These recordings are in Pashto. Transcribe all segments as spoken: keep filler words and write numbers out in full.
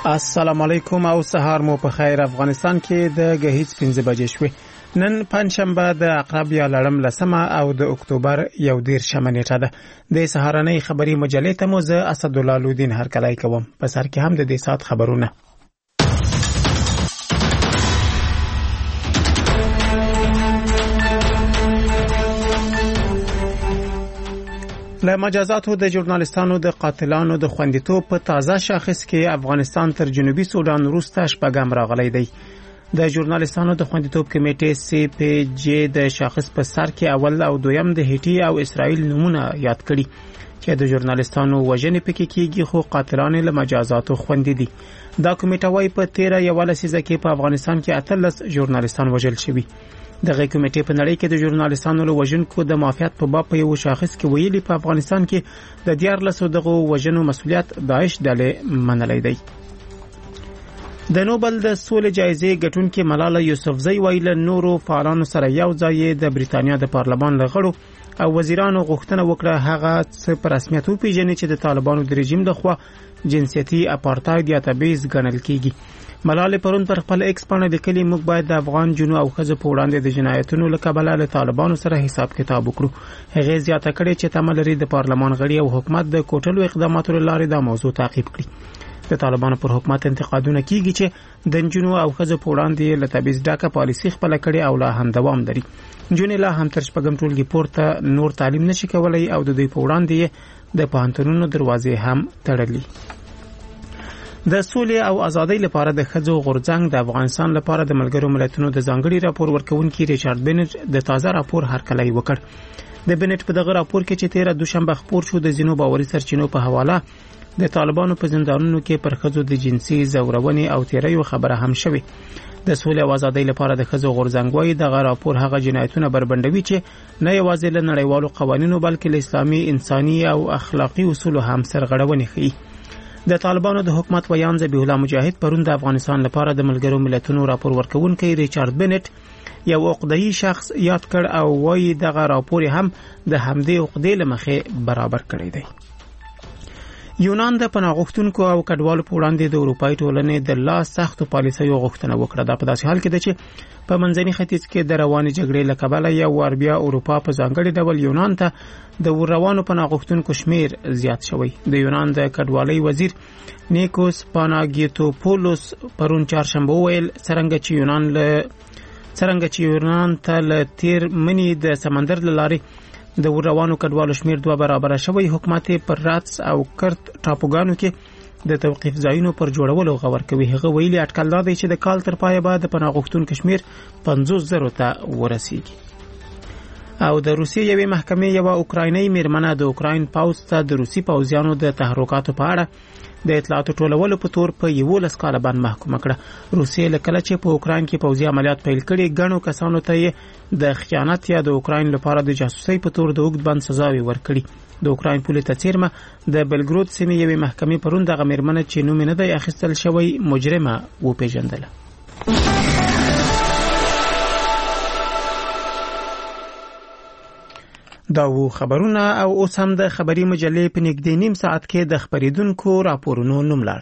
السلام علیکم او سهار مو په خیر. افغانستان کې د غهیځ پنځه بجې شوې. نن پنځشنبه د عقرب یا لړم لسمه او د اکتوبر یو دیرشمه نیټه ده. د سهارنۍ خبري مجلې ته مو زه اسدالله لودین هرکلی کوم. په سر کې هم د دې سات خبرونه. له مجازاتو د ژورنالستانو د قاتلانو د خوندیتوب په تازه شاخص کې افغانستان تر جنوبي سودان وروسته شپږم راغلی دی. د ژورنالستانو د خوندیتوب کمیټې سی پی جی د شاخص په سر کې اول او دویم د هیټي او اسرائیل نمونه یاد کړي چې د ژورنالستانو وژنې پکې کېږي، خو قاتلان له مجازاتو خوندي دي. دا کمیټه وايي په تیره یوه لسیزه کې په افغانستان کې اتلس ژورنالستان وژل شوي. دغه کمیټې په نړۍ کې د ژورنالستانو له وژونکو د معافیت په باب په یو شاخص کې ویلي په افغانستان کې د دیارلسو دغه وژنو مسؤلیت داعش ډلې منلی دی. د نوبل د سولې جایزې ګټونکې ملاله یوسفزۍ وایي له نورو فعالانو سره یو ځای د بریتانیا د پارلمان له غړو او وزیرانو غوښتنه وکړه هغه څه په رسمیت وپیژني چې د طالبانو د رژیم لخوا جنسیتي اپارټاید یا تبعیض ګڼل کیږي. ملاله پرون پر خپل ایکس باندې لیکلي موږ باید د افغان جنو او ښځو په وړاندې د جنایتونو له کبله له طالبانو سره حساب کتاب وکړو. هغه زیاته کړې چې تمه لري د پارلمان غړي او حکومت د کوټلو اقداماتو له لارې دا موضوع تعقیب کړي. د طالبانو پر حکومت انتقادونه کیږي چې د جنو او ښځو په وړاندې له تبعیض ډکه پالیسي خپل کړي او لا هم دوام لري. جنې لا هم تر شپږم ټولګي پورته نور تعلیم نشي کولای او د دوی په وړاندې د پوهنتونونو دروازې هم تړلي. د سولې او ازادۍ لپاره د ښځو غورځنګ د افغانستان لپاره د ملګرو ملتونو د ځانګړي راپور ورکونکي ریچارډ بینټ د تازه راپور هرکلی وکړ. د بینټ په دغه راپور کې چې تیره دوشنبه خپور شو د ځینو باوري سرچینو په حواله د طالبانو په زندانونو کې پر ښځو د جنسي ځورونې او تیریو خبره هم شوې. د سولې او ازادۍ لپاره د ښځو غورځنګ وايي دغه راپور هغه جنایتونه بربنډوي چې نه یوازې له نړیوالو قوانینو بلکې له اسلامي انساني او اخلاقي اصولو هم سرغړونې ښيي. د طالبانو د حکومت ویان ذبیح الله مجاهد پرون د افغانستان لپاره د ملګرو ملتونو راپور ورکونکي ریچارډ بینټ یو عقده‌ای شخص یاد کړ او وايي دغه راپور هم د همدې عقدې له مخې برابر کړی دی. یونان د پناه غوښتونکو او کډوالو په وړاندې د اروپایي ټولنې د لا سختو پالیسیو غوښتنه وکړه. دا په داسې حال کې ده چې په منځني ختیځ کې د روانې جګړې له کبله یو وار بیا اروپا په ځانګړي ډول یونان ته د روانو پناه غوښتونکو شمیر زیات شوی. د یونان د کډوالۍ وزیر نیکوس پاناګیتوپولوس پرون چهارشنبه وویل څرنګه چې یونان له څرنګه چې یونان ته له تیر منی د سمندر له لارې د روانو کډوالو شمیر دوه برابر شوی، حکومت پر راتس او کرت ټاپوګانو کې د توقیف ځایونو پر جوړولو غور کوي. هغه ویلي اټکل دا دی چې د کال تر پایه به د پناه غوښتونکو شمیر پنځوس زرو ته ورسیږي. او د روسیې یوې محکمې یوه اوکراینۍ میرمنه د اوکراین پوځ ته د روسي پوځیانو د تحرکاتو په اړه د اطلاعاتو ټولولو په تور په یولس کاله باندې محکومه کړه. روسیې له کله چې په اوکراین کې پوځي عملیات پیل کړي ګڼو کسانو ته یې د خیانت یا د اوکراین لپاره د جاسوسۍ په تور د اوږد بند سزاوي ورکړي. د اوکراین پولیس څیرمه د بلګرود سیمې یوې محکمې پرون دغه میرمنه چې نوم نه دی اخیستل شوی مجرمه وپیژندله. دا و خبرونه او اوس هم د خبري مجلې په نږدې نیم ساعت کې د خبریدونکو راپورونو نوملړ.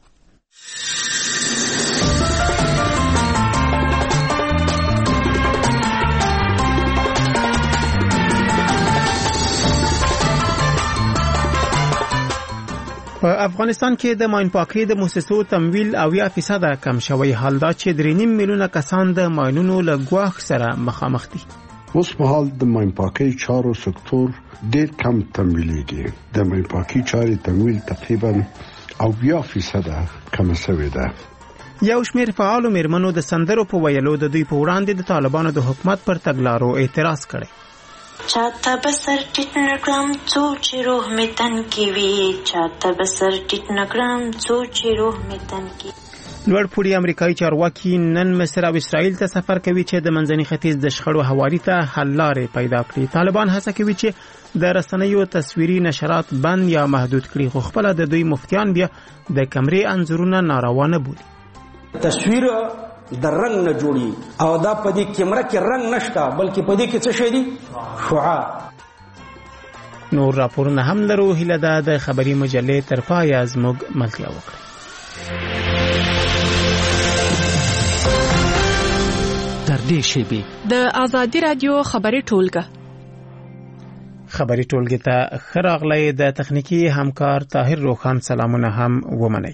په افغانستان کې د ماین پاکۍ د موسسو تمویل اویا فیصد کم شوی، حال دا چې درې نیم میلیونه کسان د ماینونو له ګواښ سره مخامخ دي. اوس په حال د ماین پاکۍ چارو سکتور ډیر کم تمویلېږي. د ماین پاکۍ چارې تمویل تقریبا اویا فیصد کم شوی ده. یو شمیر فعالو میرمنو د سندرو په ویلو د دوی په وړاندې د طالبانو د حکومت پر تګلارو اعتراض کړي. چاته بسر ټیټ نکړم څو چې روح می تن کې وي، چاته بسر ټیټ نکړم څو چې روح می تن کې. لوړ پوړي امریکایي چارواکي نن مصر او اسرائیل ته سفر کوي چې د منځني ختیځ د شخړو حوالې ته حل لارې پیدا کړي. طالبان هڅه کوي چې د رسنیو تصویري نشرات بند یا محدود کړي، خو خپل د دوی مفتیان بیا د کمرې انځورونه ناروا نه بولي. تصویر د رنگ نه جوړي او دا په دې کیمرا کې رنگ نشته بلکې په دې کې څه شي دي شعاع. نور راپورونه هم لرو. هیله ده د خبري مجلې طرفه یا زموږ ملتیا وکړي. نږدې شي. د آزادي رادیو خبري ټولګه خبري ټولګه ته خراغلی د تخنیکی همکار طاهر روخان سلامونه هم ومني.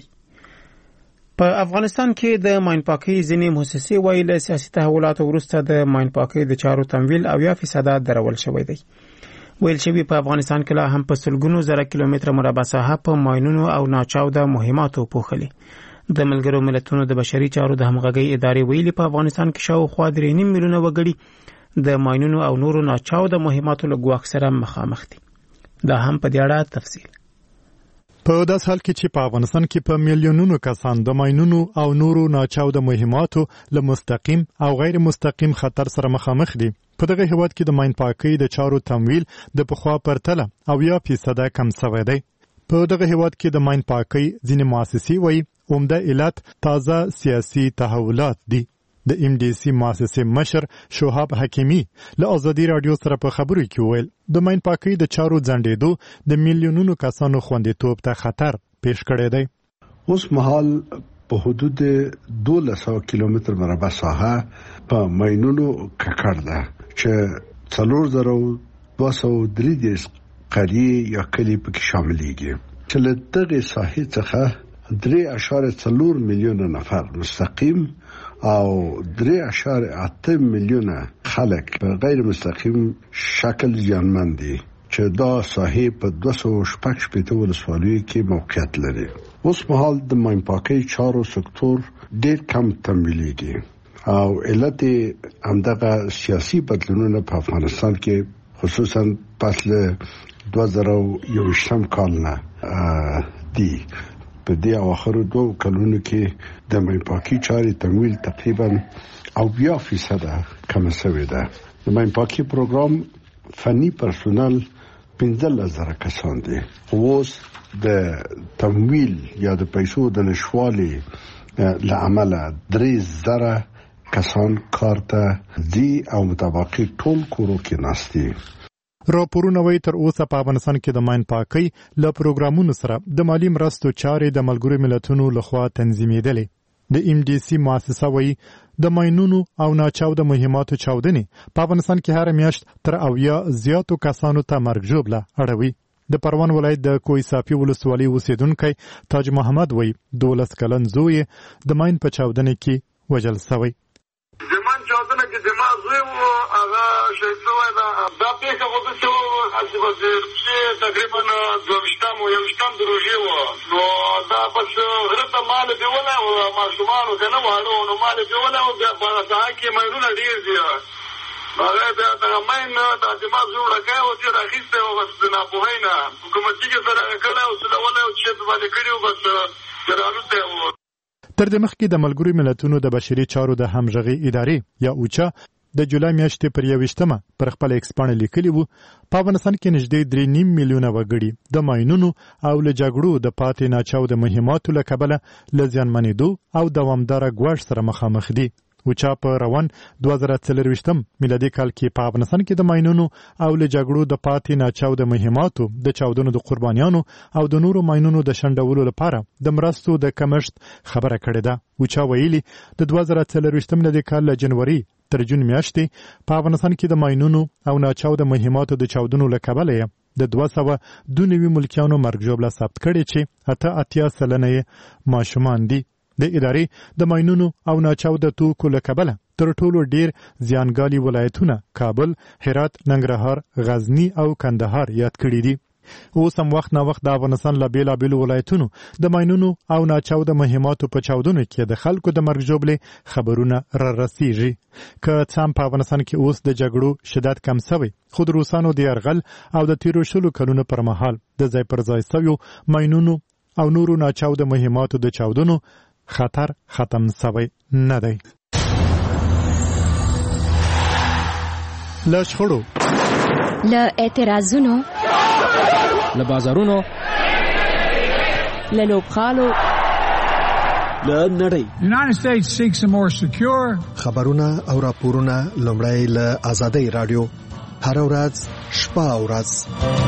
په افغانستان کې د ماین پاکي ځینې مؤسسې ویل سیاسي تحولات وروسته د ماین پاکي د چارو تمویل او یا فیصد درول شوی دی. ویل شوی په افغانستان کې لا هم په سلګونو زره کیلومتر مربع ساحه په ماینونو او ناچاوده مهماتو پوښلي. د ملګرو ملتونو د بشري چارو د همغږي ادارې ویلي په افغانستان کې شاوخوا درې نیم میلیونه وګړي د ماینونو او نورو ناچاوده مهماتو له ګواښ سره مخامخ دي. دا هم په دې اړه تفصیل. په داس حال کې چې په افغانستان کې په میلیونونو کسان د ماینونو او نورو ناچاوده مهماتو له مستقیم او غیر مستقیم خطر سره مخامخ دي. په دغه هیواد کې د ماین پاکۍ د چارو تمویل د پخوا پرتله او یا فیصد کم شوی دی. په دغه هیواد کې د ماین پاکۍ ځینې مؤسسې وایي عمده علت تازه سیاسي تحولات دي. د ام ډي سي مؤسسې مشر شوهاب حکیمی له آزادي رادیو سره په خبرو کې ویل د ماین پاکۍ د چارو ځنډېدو د میلیونونو کسانو خوندیتوب ته خطر پیش کړی دی. اوس مهال په حدود دولس سوه کیلومتر مربع ساحه په ماینونو ککړ ده چې څلور زره دوه سوه درې دېرش قریې یا کلي پکې شاملېږي چې له دغې ساحې څخه درې اعشاریه څلور میلیونه نفر مستقیم او درې اعشاریه اته میلیونه خلک په غیر مستقیم شکل زیانمن دي چې دا ساحې په دوه سوه شپږ شپېته ولسوالیو کې موقعیت لري. اوس مهال د ماین پاکۍ چارو سکتور ډېر کم تمویلېږي او علت همدغه سیاسي بدلونونه په افغانستان کې خصوصا پس له دوه زره یوویشتم کال نه دي. په دې اواخرو دوه کلونو کې د ماین پاکۍ چارې تمویل تقریبا اویا فیصد کم شوی ده. د ماین پاکۍ پروګرام فني پرسونل پنځلس زره کسان دي. اوس د تمویل یا د پیسو د نشوالي له امله درې زره کسان کار ته ځي او مطابقي ټول کورو کې ناستي. راپورونه وایي تر اوسه په افغانستان کې د ماین پاکۍ له پروګرامونو سره د مالی مرستو چارې د ملګرو ملتونو لخوا تنظیمېدلې. د ام ډي سي مؤسسه وایي د ماینونو او ناچاوده مهماتو چاودنې په افغانستان کې هر میاشت تر اویا زیاتو کسانو ته مرګ ژوبله اړوي. د پروان ولایت د کوی صافي ولسوالۍ اوسیدونکی تاج محمد وایي دولس کلن زوی د ماین په چاودنې کې وژل شوی. زمان چاودنه کې زما زوی و هغه شهید شوی ده. دا پیښه وکړه چې وزیر چې تقریبا دوه یوویشتم د روژې وه نو دا بس غره ته مال بیولی و ماشومانو که نه واړه نو مال بیولی و بیا په ساحه کې ماینونه ډېر دي. هغه بیا دغه ماین د زما زوی وړکی و چې راخیستی و بس د ناپوهۍ نه حکومتي کې سره کړی و سولولی و چې باندې کړي و بس رالوتی و. تر دې مخکې د ملګرو ملتونو د بشري چارو د همغږي ادارې یا اوچا د جولای میاشتې پر یوویشتمه پر خپل ایکس پاڼه لیکلي وو په افغانستان کې نږدې درې نیم میلیونه وګړي د ماینونو او له جګړو د پاتې ناچاوده مهماتو له کبله له زیانمنېدو او دوامداره ګواښ سره مخامخ دي. اوچا په روان دوه زره څلرویشتم میلادي کال کې په افغانستان کې د ماینونو او له جګړو د پاتې ناچاوده مهماتو د چاودنو د قربانیانو او د نورو ماینونو د شنډولو لپاره د مرستو د کمښت خبره کړې ده. اوچا ویلي د دوه زره څلرویشتم میلادي کال له جنوري تر جون میاشتې په افغانستان کې د ماینونو او ناچاوده مهماتو د چاودنو له کبله د دوه سوه دوه نوي ملکیانو مرګ ژوبله ثبت کړې چې اته اتیا سلنه یې ماشومان دي. د ادارې د ماینونو او ناچاوده توکو له کبله تر ټولو ډیر زیانګالي ولایتونه کابل، هرات، ننګرهار، غزنی او کندهار یاد کړي دي. اوس هم وخت نه وخت د افغانستان له بیلابیلو ولایتونو د ماینونو او ناچاوده مهماتو په چاودنو کې د خلکو د مرګ ژوبلې خبرونه را رسیږي. که څه هم په افغانستان کې اوس د جګړو شدت کم شوی خو د روسانو د یرغل او د تیرو شلو کلونو پر مهال د ځای پر ځای شویو ماینونو او نورو ناچاوده مهماتو د چاودنو خطر ختم شوی نه دی. له شخړو، له اعتراضونو، له بازارونو، له لوبغالو، له نړۍ. United States seeks a more secure. خبرونه او راپورونه لومړی له آزادۍ رادیو هر ورځ شپه او ورځ.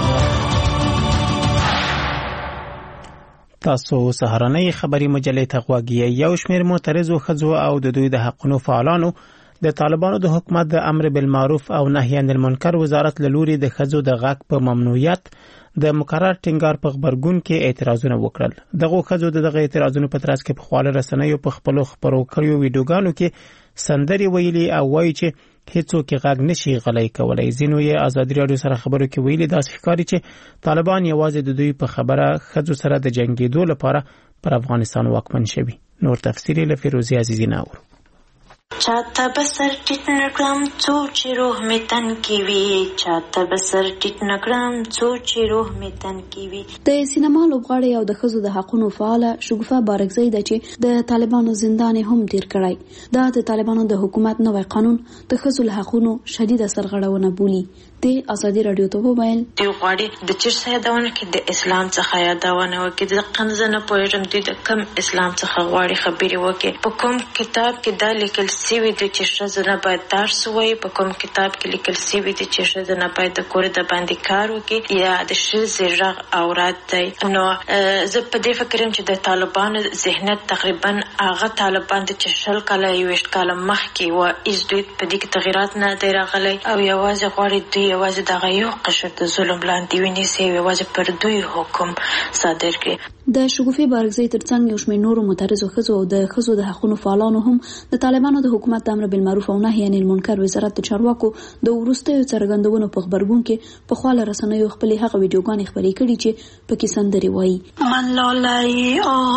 تاسو سهارنۍ خبري مجلې ته غوږی. یو شمېر معترضو ښځو او د دوی د حقونو فعالانو د طالبانو د حکومت د امر بالمعروف او نهي عن المنکر وزارت له لوري د ښځو د غږ په ممنوعیت د مقرر ټینګار په خبرګون کې اعتراضونه وکړل. دغه ښځو دغه اعتراضونو په ترڅ کې په خواله رسنیو په خپل خبرو کړیو ویډیوګانو کې سندري ویلي او وایي چې هیڅوک غږ نشي غلای کولای. زینو یې آزادي رادیو سره خبرو کې ویلي داسې ښکاري چې طالبان یوازې د دوی په خبره ښځو سره د جنگیدو لپاره پر افغانستان واکمن شوي. نور تفصیل له فیروزی عزیزی ناور. چاته بسر ټیټ نکړم څو چې روح می تن کی وی چاته بسر ټیټ نکړم څو چې روح می تن کی وی. د سینما لوبغاړي او د ښځو د حقوقو فعال شګوفه بارکزی د چې د طالبانو زندان هم تیر کړای. دا د طالبانو د حکومت نوې قانون د ښځو له حقوقو شدید سرغړونه بولی. د آزادي رادیو ته وویل دی غواړي د چیر سیادونه کې د اسلام څخه یادونه وکړي د قنځنه پوهیږم د کم اسلام څخه غواړي خبري وکړي. په کوم کتاب کې دا لیکل سوي د چې ښځه باید درس ووایي، په کوم کتاب کې لیکل سوي د چې ښځه باید د کور د باندې کار وکړي یا د ښځې غږ عورت دی. نو زه په دې فکر یم چې د طالبانو ذهنیت تقریبا هغه طالبان چې شل کاله یویشت کاله مخکې و ایز دوی په دې کې تغیرات نه دی راغلی او یوازې غواړي دوی یوازې دغه یو قشر د ظلم لاندې ونیسي، یوازې پر دوی حکم صادر کړي. د شګوفې بارکزی ترڅنګ یو شمېر نورو معترضو ښځو او د ښځو د حقوقو فعالانو هم د طالبانو د حکومت د امر بالمعروف او نهي عن المنکر وزارت د چارواکو د وروستیو څرګندونو په خبرګون کې په خواله رسنیو خپل هغه ویډیوګانې خپرې کړي چې پکې سندري وایي. من لالای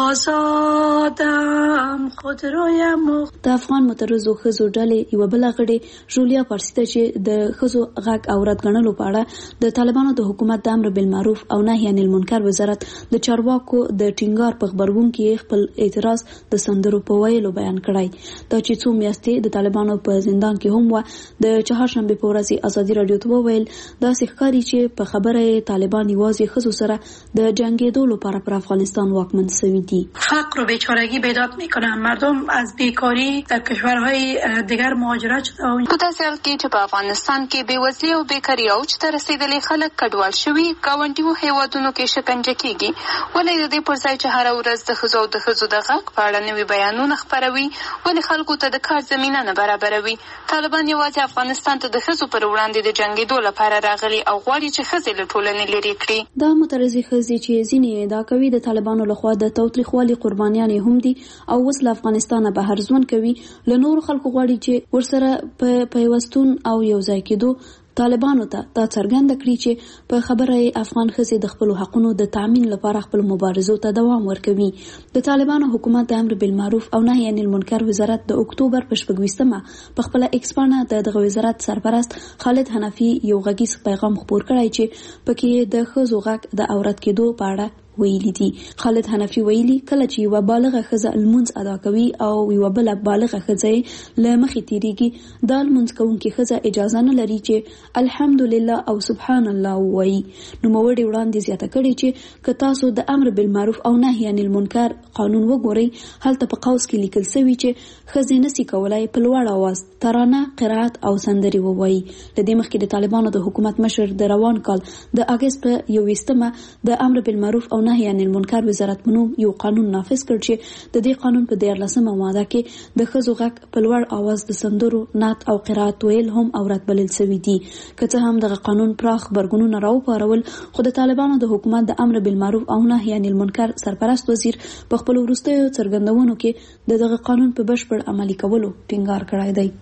آزادم خودرویم. د افغان معترضو ښځو ډلې یو بل غړي جولیا پارسی ته چې د ښځو غږ عورت ګڼلو په اړه د طالبانو د حکومت د امر بالمعروف او نهي عن المنکر وزارت د چارواکو د ټینګار په خبرګون کې خپل اعتراض د سندرو په ویلو بیان کړی. دا چې څو میاشتې د طالبانو په زندان کې هم و. د چهارشنبه په ورځ آزادي رادیو ته وویل داسې ښکاري چې په خبره طالبان یوازې ښځو سره د جنگیدو لپاره پر افغانستان واکمن شوي دي. فقر و بیچارگی بیداد میکنن، مردم از بیکاری در کشورهای دیگر مهاجرت شده. په داسې حال کې چې په افغانستان کې بېوزلي او بیکاري اوج ته رسېدلي خلک کډوال شوي ګاونډیو هیوادونو کې شکنجه کېږي. ولې د دې پر ځای چې هره ورځ د ښځو او د ښځو د غږ په اړه نوي بیانونه خپروي ولې خلکو ته د کار زمینه نه برابروي؟ طالبان یوازې افغانستان ته د ښځو پر وړاندې د جنګېدو لپاره راغلي او غواړي چې ښځې له ټولنې لرې کړي. دا معترضې ښځې چې ځینې ادعا کوي د طالبانو لخوا د تاوتریخوالي قربانیانې هم دي او اوس له افغانستانه بهر ژوند کوي، له نورو خلکو غواړي چې ورسره په پیوستون او یو ځای کېدو طالبانو ته دا څرګنده کړي چې په خبره افغان ښځې د خپل حقوقو د تامین لپاره خپل مبارزو ته دوام ورکوي. د طالبانو حکومت د امر بالمعروف او نهي عن المنکر وزارت د اکتوبر په شپږویشتمه په خپل ایکس باندې د دغه وزارت سرپرست خالد حنفي یو غږیز پیغام خپور کړی چې پکې د ښځو غږ د عورت کېدو په اړه ویلي دي. خالد حنفي ویلي کله چې یو بالغه ښځه لمونځ ادا کوي او یو بل بالغه ښځه له مخې تیریږي دا لمونځ کوونکې ښځه اجازه نه لري چې الحمدلله او سبحان الله وایي. نو موړي وړاندې زیاته کړي چې که تاسو د امر بالمعروف او نهي عن المنکر قانون وګورئ هلته په قوس کې لیکل شوی چې ښځې نشي کولای په لوړ اواز ترانه قرائت او سندري ووایي. د دې مخکې د طالبانو د حکومت مشر د روان کال د اگست په یوویشتمه د امر بالمعروف او نهي عن المنکر وزارت منو یو قانون نافذ کړ چې د دې قانون په دیارلسمه ماده کې د ښځو غږ په لوړ اواز د سندرو نعت او قرائت ویل هم عورت بلل شوی دي. که څه هم دغه قانون پراخ غبرګونونه راوپارول خو د طالبانو د حکومت د امر بالمعروف او نهي عن المنکر سرپرست وزیر په خپل وروستیو څرګندونو کې د دغه قانون په بشپړ عملي کولو ټینګار کړی دی.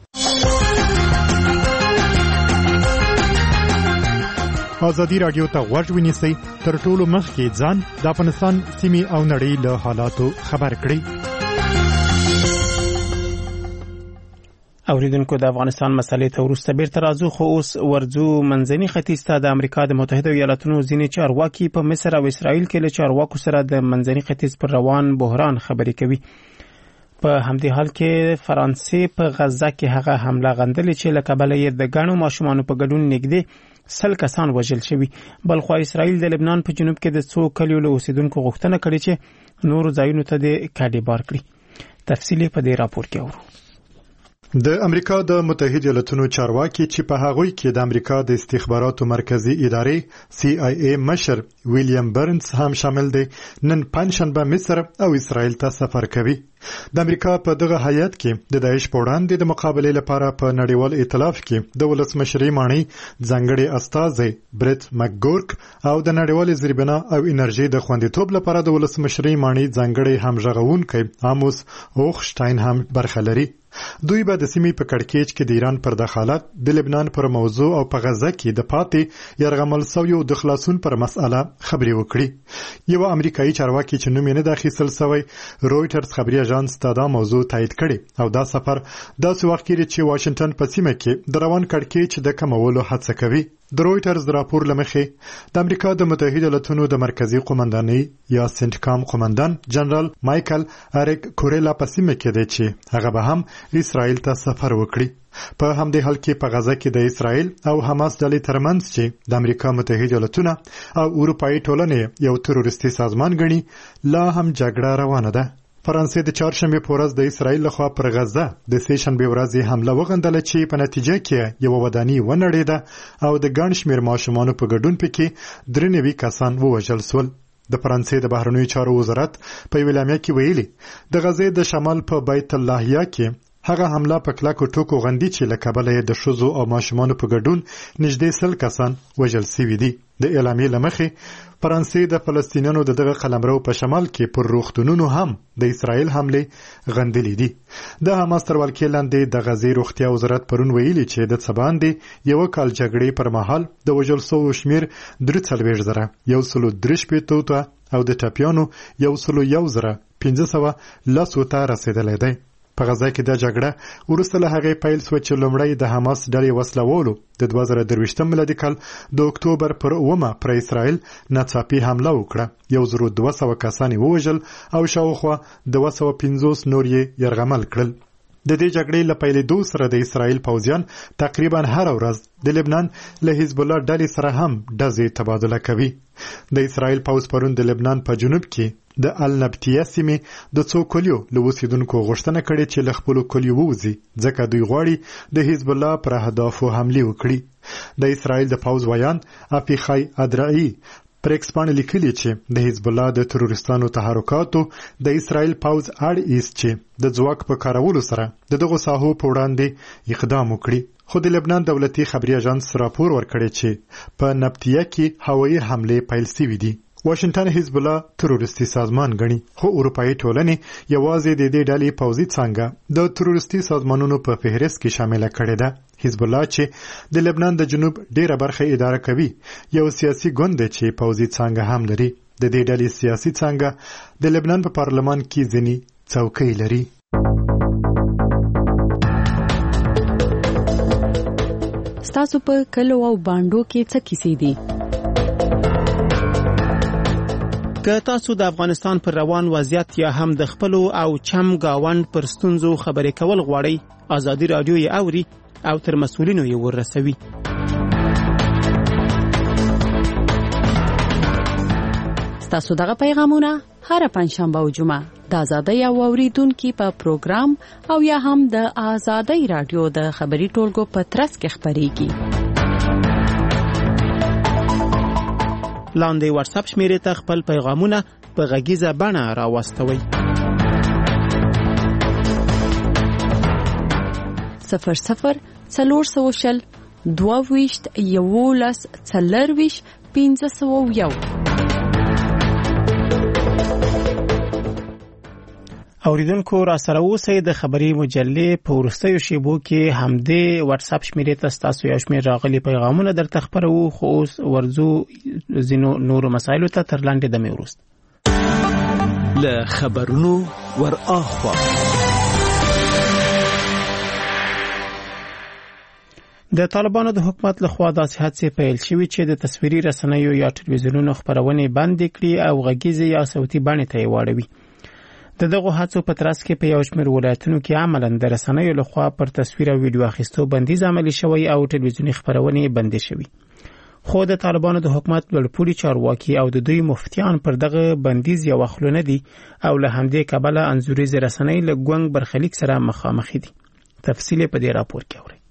آزادي رادیو ته غوږ ونیسئ، تر ټولو مخکې ځان د افغانستان سیمې او نړۍ له حالاتو خبر کړئ. اوریدونکو د افغانستان مسلې ته وروسته بیرته راځو، خو اوس ورځو منځني ختیځ ته. د امریکا د متحده ایالاتونو ځینې چارواکي په مصر او اسرائیل کې له چارواکو سره د منځني ختیځ پر روان بحران خبرې کوي. په همدې حال کې فرانسې په غزه کې هغه حمله غندلې چې له کبله یې د ګڼو ماشومانو په ګډون نږدې سل کسان وژل شوي. بلخوا اسرائیل د لبنان په جنوب کې د څو کلیو له اوسیدونکو غوښتنه کړې چې نورو ځایونو ته د کډې بار کړي. تفصیل په دې راپور کې اورو. د امریکا د متحده ایالاتونو چارواکي چې په هغوی کې د امریکا د استخباراتو مرکزی ادارې سی آی ای مشر ویلیام برنز هم شامل دي نن پنځشنبه مصر او اسرائیل ته سفر کوي. د امریکا په دغه هیئت کې د داعش په وړاندې د مقابلې لپاره په نړیوال ائتلاف کې د ولسمشرۍ ماڼۍ ځانګړي استازی بریت مکګورک او د نړیوال زیربنا او انرژي د خوندیتوب لپاره د ولسمشرۍ ماڼۍ ځانګړي همغږونکي آموس اوخشتاین هم برخه لري. دوی به د سیمې په کړکېچ کې د ایران پر دخالت، د لبنان پر موضوع او په غزه کې د پاتې یرغمل شویو د خلاصون پر مسأله خبرې وکړي. یو امریکایي چارواکي چې نوم یې نه دی اخیستل شوی رویټرز خبري اژانس ته دا موضوع تایید کړي او دا سفر داسې وخت کې چې واشنگټن په سیمه کې د روان کړکېچ د کمولو هڅه کوي. د رویټرز راپور لمخې د امریکا د متحده ایالاتونو د مرکزی قومندانۍ یا سنټکام قومندان جنرال مایکل اریک کوریلا په سیمه کې دی چې هغه به هم اسرائیل ته سفر وکړي. په همدې حال کې په غزه کې د اسرائیل او حماس ډلې ترمنځ چې د امریکا متحده ایالاتونو او اروپایي ټولنې یو تروریستي سازمان ګڼي لا هم جګړه روانه ده. فرانسې د چهارشنبه په ورځ د اسرائیل لخوا پر غزه د سه شنبه ورځ حمله وغندله چې په نتیجه کې یو وداني ونړېده او د ګڼ شمېر ماشومانو په ګډون پکې درې نوي کسان ووژل شول. د فرانسې د بهرنیو چارو وزارت په یوه اعلامیه کې ویلي د غزې د شمال په بیت اللهیه کې هغه حمله په کلکو ټوکو غندي چې له کبله د ښځو او ماشومانو په ګډون نږدې سل کسان وژل شوي دي. د اعلامیې له مخې فرانسې د فلسطینیانو د دغه قلمرو په شمال کې پر روغتونونو هم د اسرائیل حملې غندلې دي. د حماس تر ولکې لاندې د غزې روغتیا وزارت پرون ویلي چې د څه باندې یو کال جګړې پر مهال د وژل شویو شمېر درې څلوېښت زره یو سلو درې شپېته ته او د ټپیانو یو سلو یو زره پنځه سوه لسو ته رسېدلی دی. په غزه کې د جګړه وروسته له هغې پیل شوه چې لومړی د حماس ډلې وسلوالو د دوه زره درویشتم میلادي کال د اکتوبر پر اوومه پر اسرائیل ناڅاپي حمله وکړه. یو زرو دوه سوه کسان یې ووژل او شاوخوا دوه سوه پنځوس نور یې یرغمل کړل. د دې جګړې له پیلېدو سره د اسرائیل پوځیان تقریبا هره ورځ د لبنان له حزب الله ډلې سره هم ډزې تبادله کوي. د اسرائیل پوځ پرون د لبنان په جنوب کې د النبتیه سیمې د څو کلیو له اوسیدونکو غوښتنه کړې چې له خپلو کلیو ووځي ځکه دوی غواړي د حزب الله پر اهدافو حملې وکړي. د اسرائیل د پوځ ویان افیخای ادرعی پر ایکس باندې لیکلي چې د حزب الله د تروریستانو تحرکاتو د اسرائیل پوځ اړ ایست چې د ځواک په کارولو سره د دغو ساحو په وړاندې اقدام وکړي. خو د لبنان دولتي خبري اژانس راپور ورکړی چې په نبتیه کې هوایي حملې پیل شوي دي. واشنگټن حزب الله تروریستي سازمان ګڼي خو اروپایي ټولنې یوازې د دې ډلې پوځي څانګه د تروریستي سازمانونو په فهرست کې شامله کړې ده. حزب الله چې د لبنان د جنوب ډیره برخه اداره کوي یو سیاسي ګوند دی چې پوځي څانګه هم لري. د دې ډلې سیاسي څانګه د لبنان په پارلمان کې ځینې څوکۍ لري. ستاسو په کلو او باندو کې څه کیسې دي؟ که تاسو د افغانستان پر روان وضعیت یا هم د خپلو او چم گاوند پر ستونزو خبرې کول غواړئ، ازادي راډیو یې اوري او تر مسؤلینو یې ورسوي. ستاسو دغه پیغامونه هر پنځشنبه او جمعه د ازادۍ او اوریدونکو په پروګرام او یا هم د ازادۍ راډیو د خبري ټولګو په ترڅ کې خبريږي. لاندې واتس اپ شمیرې ته خپل پیغامونه په غږیزه بڼه راوستوئ. صفر صفر څلور سوه شل دوه ویشت یولس څلرویشت پنځه سوه یو. اوریدونکو را سره اوسئ. د خبري مجلې په وروستیو شیبو کې همدې واتس اپ شمیرې ته ستاسو یو شمېر راغلي پیغامونه درته خپروو. خو اوس ورځو ځینو نورو مسایلو ته تر لاندې دمې وروسته له خبرونو ور اخوا د طالبانو د حکومت لخوا داسې هڅې پیل شوې چې د تصویري رسنیو یا ټلویزیونونو خبرونې بندې کړي او غږیزې یا صوتي بڼې ته یې واړوي. د دغو هڅو په ترڅ کې په یو شمېر ولایتونو کې عملاً د رسنیو لخوا پر تصویر او ویډیو اخیستو بندیز عملي شوی او ټلویزیوني خبرونې بندې شوي. خو د طالبانو د حکومت لوړپوړي چارواکي او د دوی مفتیان پر دغه بندیز یو خلونه دي او له همدې کبله انځوریز رسنۍ له ګونګ برخلیک سره مخامخ دي. تفصیل په دې راپور کې اورئ.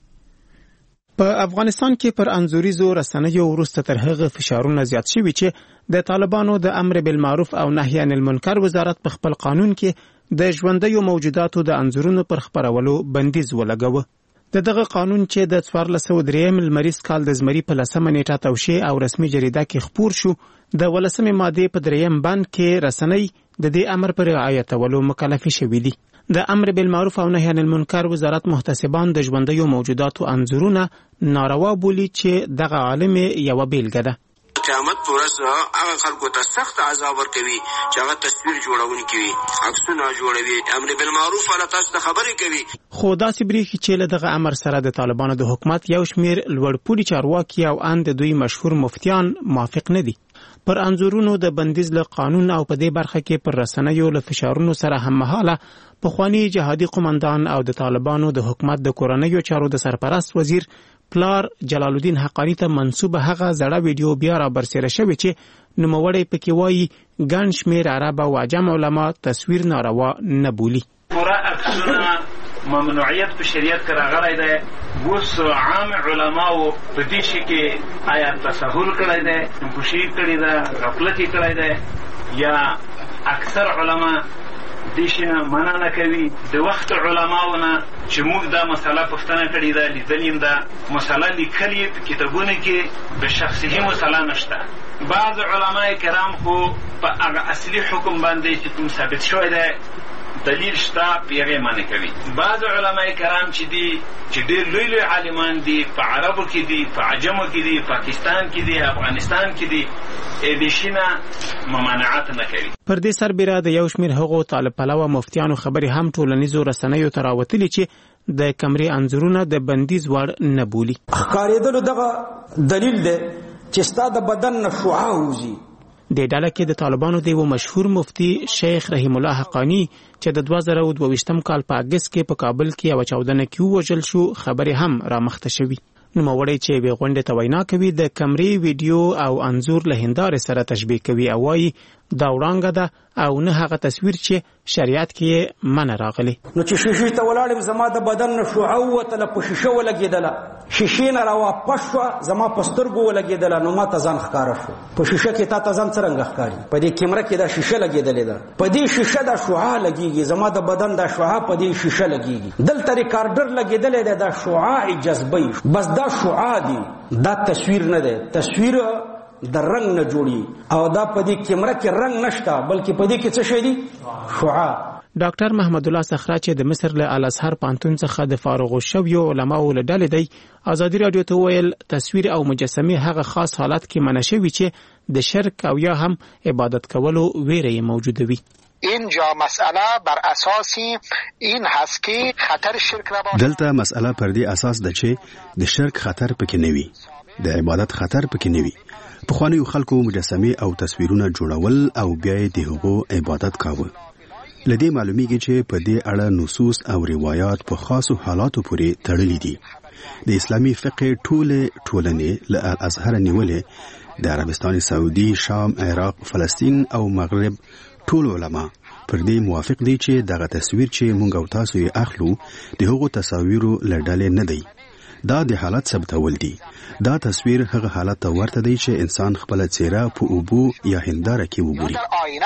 په افغانستان کې پر انزوريزو رسنیو وروسته تر هغه فشارونه زیات شوي چې د طالبانو د امر بالمعروف او نهي عن المنکر وزارت په خپل قانون کې د ژوندیو موجوداتو د انزورونو پر خپرولو بندیز ولګوه. د دغه قانون چې د څوارلس سوه درېیم لمریز کال د زمري په لسمه نیټه توشیح او رسمي جریده کې خپور شو، د ولسمې مادې په درېیم بند کې رسنۍ د دې امر پر رعایتولو مکلفې شوي دي. د امر بالمعروف او نهي عن المنکر وزارت محتسبان د ژوندیو موجوداتو انځورونه ناروا بولي چې دغه عالم یو بیلګه ده. قیامت پرسه هغه خلکو ته سخت عذاب ورکوي چې هغه تصویر جوړونکي وي، عکسونه جوړوي، امر بالمعروف ولا تاسو خبرې کوي. خو داسې بریښي چې له دغه امر سره د طالبانو د حکومت یو شمیر لوړپوړي چارواکي او ان د دوی مشهور مفتیان موافق نه دي. پر انځورونو د بندیز له قانون او په دې برخه کې پر رسنیو له فشارونو سره هم مهاله پخوانی جهادي قومندان او د طالبانو د حکومت د کورنیو چارو د سرپرست وزیر پلار جلال الدین حقانی ته منسوبه هغه زړه ویډیو بیا را برسېره شوې چې نوموړی پکې وایي ګڼ شمېر عرب او عجم علما تصویر ناروا نه بولي. پوره عکسونه ممنوعیت په شریعت کې راغلی دی. اوس عام علماو په دې شي کې آیا تساهل کړی دی، نفوشي کړې ده، غفلت یې کړی دی، یا اکثر علما دې شي نه منع نه کوي. د وخت علماو نه چې موږ دا مسله پوښتنه کړې ده، لیدلې یم دا مسله لیکلې په کتابونو کې د شخصي مسله نشته. بعض علما کرام خو په هغه اصلي حکم باندې چې کوم ثابت شوی دی دلیل شته پیغه معنی کوي. بعض علماء کرام چې دي چې ډېر لوی لوی عالمان دي، په عربو کې دي، په عجمو کې دي، پاکستان کې دي، افغانستان کې دي، د شینه ممانعت نه کوي. پر دې سربېره د یو شمېر هغو طالب پلوه مفتیانو خبرې هم ټولنیزو رسنیو ته راوتلي چې د کمرې انځورونه د بندیز وړ نه بولي. ښکارېدلو دغه دلیل دی چې ستا د بدن نه شعاع وځي. د ډله کې د طالبانو د یو مشهور مفتی شیخ رحیم الله حقانی چې د دوه زره او دوه کال په اگست کې په کابل کې یو چاودنه کې وژل شو خبرې هم رامخته شوي. نوموړی چې به غونډې ته وینا کوي د کمرې ویډیو او انځور له هندارې سره تشبیه کوي او وایي دا وړانګه ده او نه هغه تصویر چې شریعت کې منع راغلی. نو چې شیشې ته ولاړم زما د بدن نه شعاع وتله، په شیشه ولګېدله، شیشې نه راواپس شوه، زما په سترګو ولګېدله، نو ما ته ځان ښکاره شو. په شیشه کې تا ته ځان څرنګه ښکاري؟ په دې کیمره کې دا شیشه لګېدلې ده، په دې شیشه دا شعاع لګېږي، زما د بدن دا شعاع په دې شیشه لګېږي. دلته ریکارډر لګېدلی دی، دا شعاع جذبوي، بس دا شعاع دی، دا تصویر نه دی. تصویر د رنگ نه جوړي او دا په دې کیمره کې رنگ نشته، بلکې په دې کې څه شی دی؟ شعاع. ډاکټر محمد الله صخره چې د مصر له الازهر پانتون څخه د فارغ شویو علماو له ډلې دی، ازادي راډیو ته ویل تصویر او مجسمه هغه خاص حالت کې منع شوی چې د شرک او یا هم عبادت کولو ویره موجوده وي. اینجا مسئله بر اساس این هست که خطر شرک را دلته مسئله پر دې اساس ده چې د شرک خطر پکې نه وي، د عبادت خطر پکې نه وي. پخوانیو خلکو مجسمه او تصویرونه جوړول او بیا د هغو عبادت کاوه. لدې معلومیږي چې په دې اړه نصوص او روایت په خاصو حالاتو پورې تړلي دي. د اسلامي فقه ټوله ټولنې له الازهر نیولې د عربستان سعودي، شام، عراق، فلسطین او مغرب ټول علما پر دې موافق دي چې دغه تصویر چې مونږ او تاسو یې اخلو د هغو تصاویرو له ډلې نه دی. دا د حالت ثبتول دي. دا تصویر هغه حالت ته ورته دی چې انسان خپل څیره په اوبو یا هنداره کې وګوري.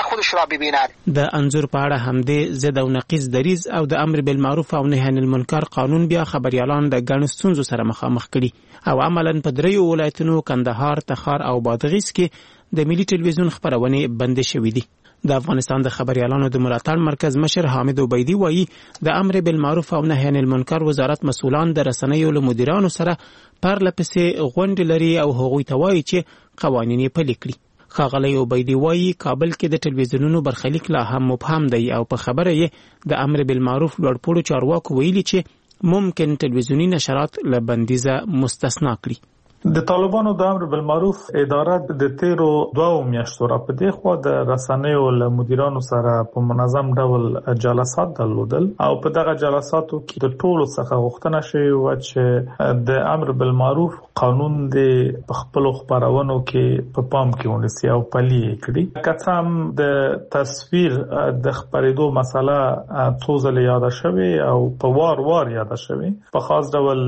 د انځور په اړه همدې ضد او نقیض دریز او د امر بالمعروف او نهي عن المنکر قانون بیا خبريالان د ګڼو ستونزو سره مخامخ کړي او عملاً په دریو ولایتونو کندهار، تخار او بادغیس کې د ملي ټلویزیون خبرونه بند شوې دي. د افغانستان د خبريالانو د ملاتړ مرکز مشر حامد عبیدی وایي د امر بالمعروف او نهي عن المنکر وزارت مسؤلان د رسنیو له مدیرانو سره پرله پسې غونډې لري او هغوی ته وایي چې قوانین یې پلي کړي. ښاغلی عبیدی وایي کابل کې د ټلویزیونونو برخلیک لا هم مبهم دی او په خبره یې د امر بالمعروف لوړپوړو چارواکو ویلي چې ممکن ټلویزیوني نشرات له بندیزه مستثنا کړي. د طالبانو د امر بالمعروف اداره د تیرو دوه میاشتو را په دې خو د رسنیو له مدیرانو سره په منظم ډول جلسات درلودل او په دغه جلساتو کې د ټولو څخه غوښتنه شوې و چې د امر بالمعروف قانون د خپل خبرونو کې په پام کې ونیسي او پلي کړي. کڅام د تصویر د خبرېدو مسله څو ځله یاد شوه او په وار وار یاد شوه په خاص ډول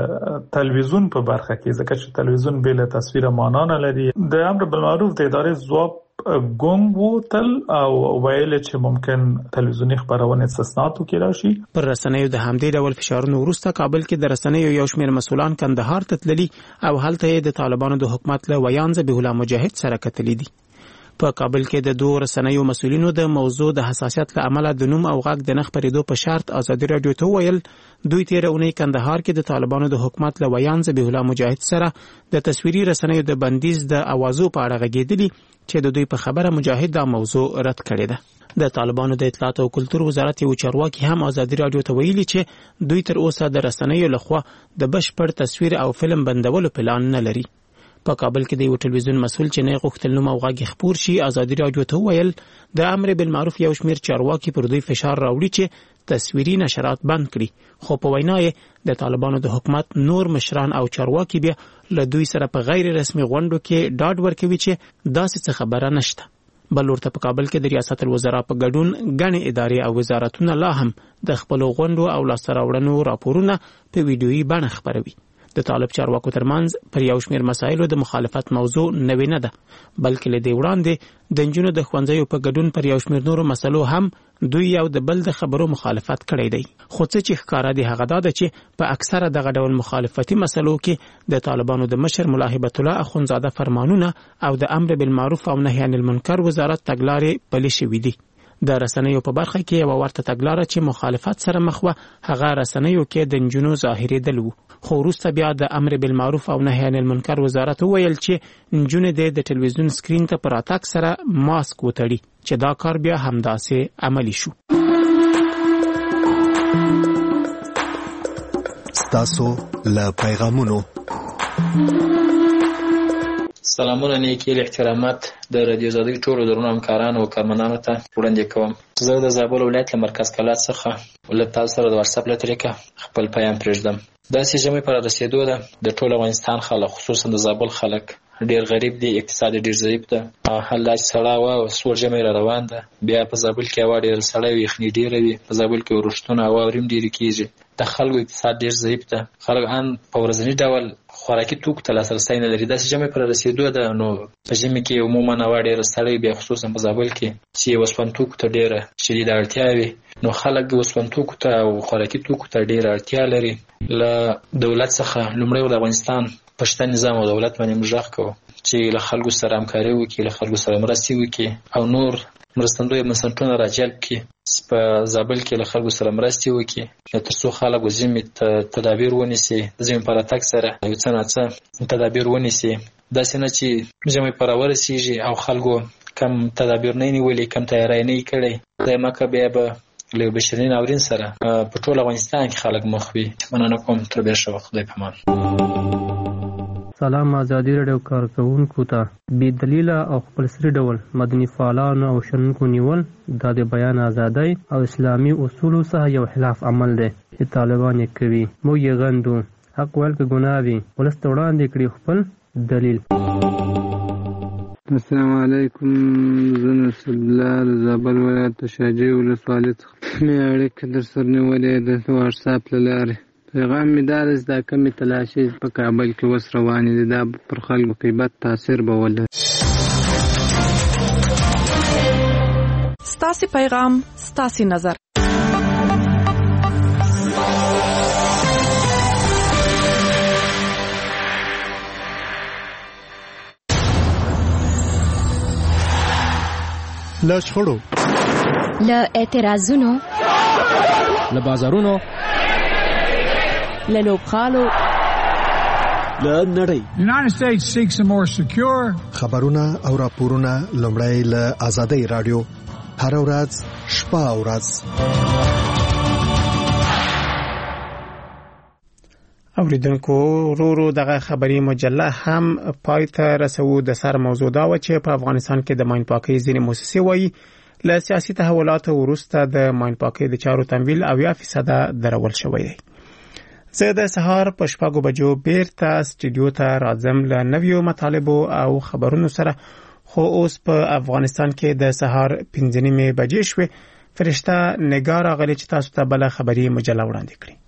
تلویزیون په برخه کې ځکه چې تلویزیون بل تصویر معنا نه لري. د امر بالمعروف د ادارې ځواب ګونګ وو تل او ویل چې ممکن تلویزیونی خبرونه استثناءاتو کې راشي. پر رسنیو د همدې ډول فشارونو وروسته کابل کې د رسنیو یو شمېر مسولان کندهار ته تللي او هلته د طالبانو د حکومت له ویان ذبیح الله مجاهد سره کتلي دي. په کابل کې د دوه رسنیو مسؤلینو د موضوع د حساسیت له امله د نوم او غږ د نخ پریدو په شرط ازادي رادیو ته ویل دوی تیر اونۍ کندهار کې د طالبانو د حکومت له ویان ذبیح الله مجاهد سره د تصویري رسنیو د بندیز د اوازو په اړه غږېدلي چې د دوی په خبره مجاهد دا موضوع رد کړې ده. د طالبانو د اطلاعات او کلتور وزارت یو چارواکي هم ازادي رادیو ته ویلي چې دوی تر اوسه د رسنیو لخوا د بشپړ تصویر او فلم بندولو پلان نه لري. په کابل کې د یو ټلویزیون مسؤل چې نه غوښتل نوم او غږ خبر شي ازادي رادیو ته ویل د امر بالمعروف یو شمیر چارواکي پر دوی فشار راوړي چې تصویري نشرات بند کړي خو په وینا یې د طالبانو د حکومت نور مشران او چارواکي بیا له دوی سره په غیر رسمي غونډو کې ډاډ ورکوي چې داسې څه خبره نشته. بل ورته په کابل کې د ریاست الوزرا په ګډون غني ادارې او وزارتونه لا هم د خپل غونډو او لاسته راوړنو راپورونه په ویډیويي بڼه خبروي. د طالب چارواکو ترمنځ پر یو شمېر مسایلو د مخالفت موضوع نوې نه ده بلکې له دې وړاندې د نجونو د ښوونځیو په ګډون پر یو شمېر نورو مسلو هم دوی یو د بل د خبرو مخالفت کړی دی. خو څه چې ښکاره دی هغه دا ده چې په اکثره دغه ډول مخالفتي مسلو کې د طالبانو د مشر ملا هیبت الله اخونزاده فرمانونه او د امر بالمعروف او نهي عن المنکر وزارت تګلارې پلي شوي دي. د رسنیو په برخه کې یو ورته تګلاره چې مخالفت سره مخ وه هغه رسنیو کې د نجونو ظاهرېدل وو. خو وروسته بیا د امر بالمعروف او نهي عن المنکر وزارت وویل چې نجونې د ټلویزیون سکرین ته پر راتګ سره ماسک وتړي چې دا کار بیا همداسې عملی شو. ستاسو له پیغامونو سلامونه نیکی احترامات د رادیو زادی ټولو درنو همکارانو او کارمندانو ته وړاندې کوم. زه د زابل ولایت له مرکز کلات څخه له تاسو سره د واتساپ له طریقه خپل پیغام پرېږدم. داسې ژمی پر رسیدو ده د ټول افغانستان خلک خصوصا د زابل خلک ډیر غریب دي، اقتصاد ډیر ضعیف ده. حال دا چې سړه هوا او سوړ ژمی را روان ده، بیا په زابل کې هوا ډیر سړه وي، یخني ډیره وي، په زابل کې ورښتونه هوا وریم ډیرې کیږي. د خلکو اقتصاد ډیر ضعیف ده، خلک ان په ورځني ډول خوراکي توکو ته لاسرسی نه لري. داسې ژمی پر رسیدو ده نو په ژمي کې عموما هوا ډیره سړه وي، بیا خصوصا په زابل کې چې اوسپن توکو ته ډیره شدیده اړتیا وي، نو خلک اوسپن توکو ته او خوراکي توکو ته ډیره اړتیا لري. له دولت څخه لومړی د افغانستان پښتون نظام او دولت باندې مژغ کوو چې له خلکو سره همکاري وکړي، له خلکو سره مرستې وکړي او نور مرستندوی بنسټونه راجلب کړي، په زابل کې له خلکو سره مرستې وکړي تر څو خلک ژمي ته تدابیر ونیسي، د ژمي په راتګ سره یو څه ناڅه تدابیر ونیسي. داسې نه چې ژمی په راورسېږي او خلکو کم تدابیر نه نیولي، کم تیاری نه یې کړی، د مکه بیا به له بشري ناورین سره په ټول افغانستان کې خلک مخ وي. مننه کوم، تر بیا ښه وخت، خدای پامان. سلام ازادي رادیو کارکونکو ته. بې دلیله او خپلسري ډول مدني فعالانو او شنونکو نیول دا د بیان ازادۍ او اسلامي اصولو څخه یو خلاف عمل دی چې طالبان یې کوي. موږ یې غندو. حق ویل که ګناه وي، ولس ته وړاندې کړي خپل دلیل. السلام علیکم، زه نصر الله د زابل ولایت د شاجوی ولسوالۍ څخه مې اړیکه در سره نیولې ده د واټساپ له لارې. پیغام مې دا دی چې دا کمې تلاشۍ په کابل کې اوس روانې دي، دا پر خلکو کې بد تاثیر به ولري. ستاسې پیغام، ستاسې نظر. له شخړو، له اعتراضونو، له بازارونو، له لوبغالو، له نړۍ. United States seeks a more secure. خبرونه او راپورونه لومړی له آزادۍ رادیو هر ورځ شپه او ورځ. اوریدونکو ورو دغه خبري مجله هم پای ته رسو. د سر موضوع دا و چې په افغانستان کې د ماین پاکۍ ځینې مؤسسې وایي له سیاسي تحولاتو وروسته د ماین پاکۍ د چارو تمویل اویا فیصد درول شوی دی. زه د سهار په شپږو بجو بیرته سټوډیو ته راځم له نویو مطالبو او خبرونو سره، خو اوس په افغانستان کې د سهار پنځه نیمې بجې شوې. فرشته نگار راغلی چې تاسو ته بل خبري مجله وړاندې کړي.